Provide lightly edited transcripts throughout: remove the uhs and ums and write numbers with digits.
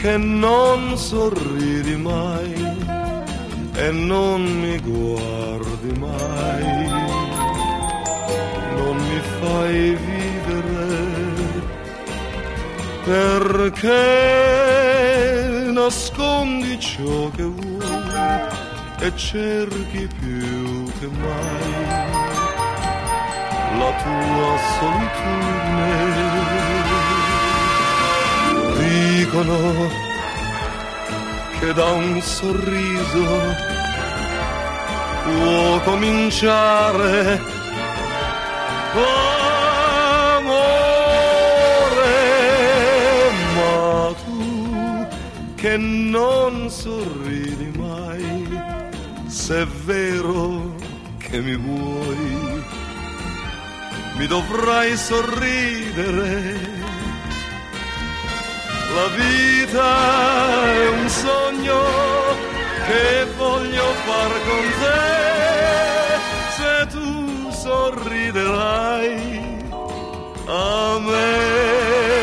che non sorridi mai e non mi guardi mai, non mi fai vivere perché nascondi ciò che vuoi e cerchi più che mai la tua solitudine. Dicono che da un sorriso può cominciare amore, ma tu che non sorridi mai, se è vero che mi vuoi, mi dovrai sorridere. La vita è un sogno che voglio far con te, se tu sorriderai a me.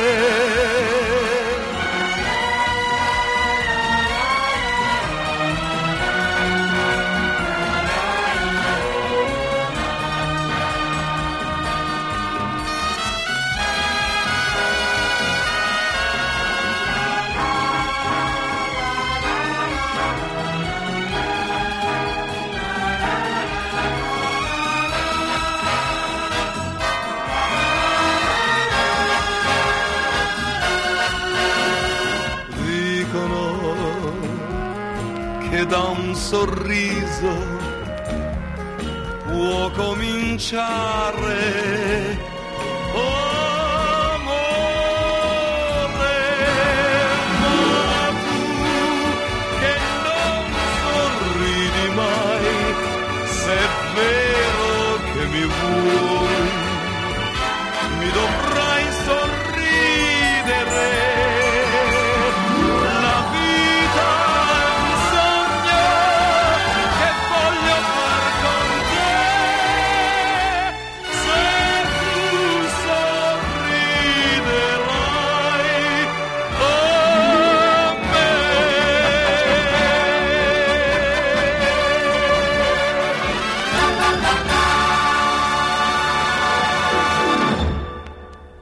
Che da un sorriso può cominciare